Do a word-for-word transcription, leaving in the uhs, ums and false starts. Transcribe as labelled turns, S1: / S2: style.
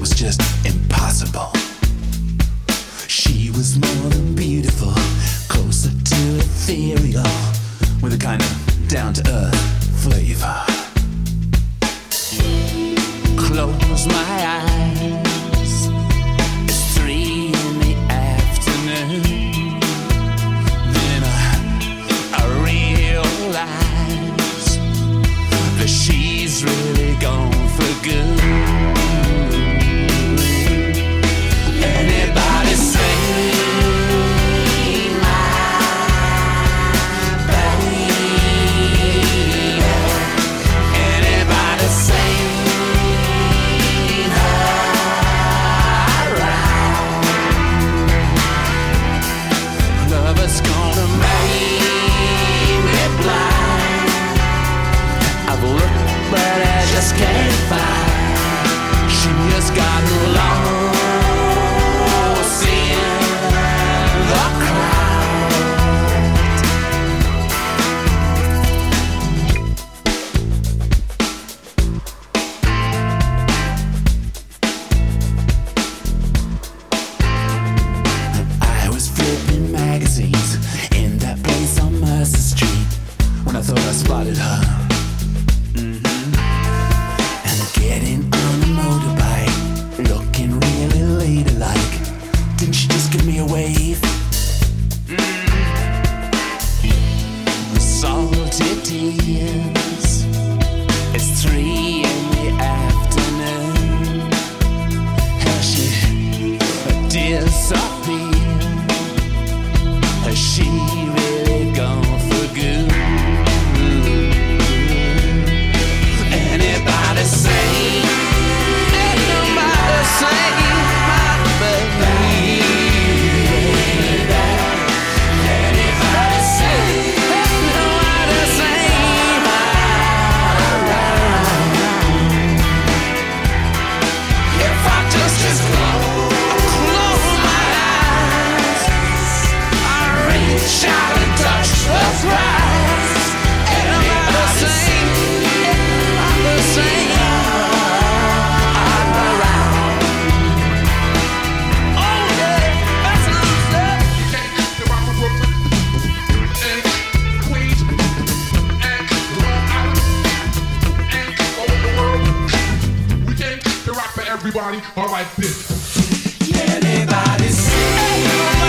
S1: was just impossible. She was more than beautiful, closer to ethereal, with a kind of down-to-earth flavor. Close my eyes, it's three in the afternoon. Then I, I realize that she's really gone for good. Anybody say can't find. She has gotten lost in the crowd. I was flipping magazines in that place on Mercer Street when I thought I spotted her. Getting on a motorbike, looking really ladylike. Didn't she just give me a wave? Mm. Salty tears. It's three in the afternoon. Has she disappeared? Has she really gone for good? Anybody say, ain't nobody say my baby. Anybody say, ain't nobody say my baby. If I just, just close, close my eyes, I reach out and touch the prize. Anybody say, the same. I'm around. Oh yeah, that's a little stuff. You can't get rock from Brooklyn and Queens and Long Island and all over the world. We can't get rock for everybody. All right, bitch. Anybody say?